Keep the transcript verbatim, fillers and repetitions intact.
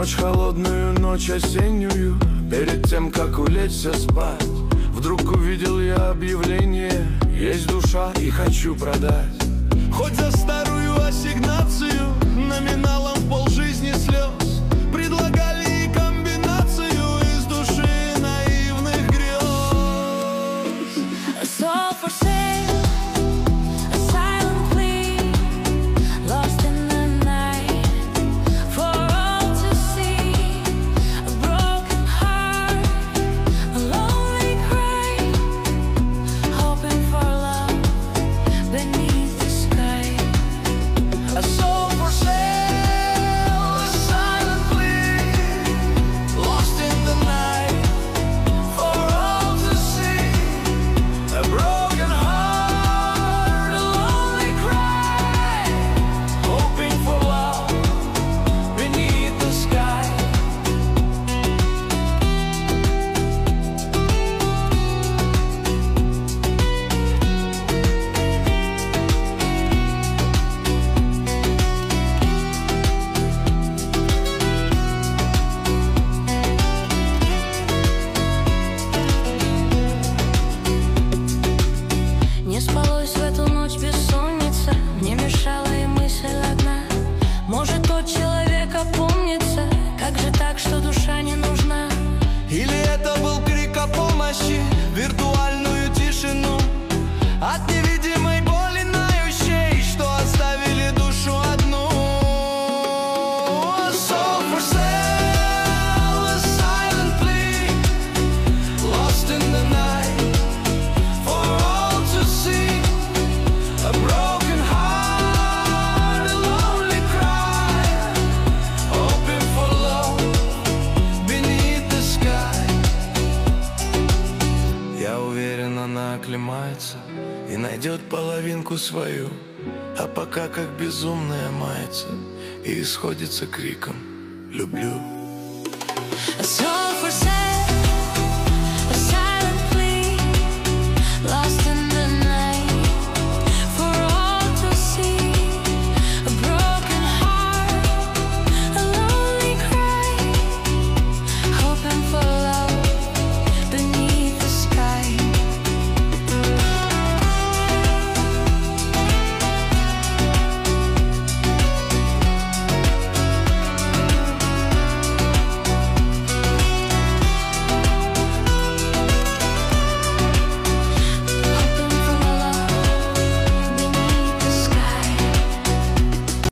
ночь, холодную ночь осеннюю, перед тем, как улечься спать, вдруг увидел я объявление: есть душа и хочу продать. Хоть за старую ассигнацию, номиналом в полжизни слез, предлагали и комбинацию из души наивных грез. So for sale, a silent plea, lost in the night, for all to see. A broken heart, a lonely cry, hoping for love beneath the sky. A soul for sale, a silent plea, lost in the night, for all to see. A broken heart, a lonely cry, hoping for love beneath the sky. Не спалось в эту ночь бессонница, мне мешала и мысль одна: может, тот человек опомнится, как же так, что душа не нужна? Или это был крик о помощи, виртуальную тишину от невидимой боли ноющей, что оставили душу одну. A soul for sale, a silent plea, lost in the night, for all to see. A broken heart, a lonely cry, hoping for love beneath the sky. Я уверен, она оклемается и найдет половинку свою, а пока как безумная мается и исходится криком: люблю. So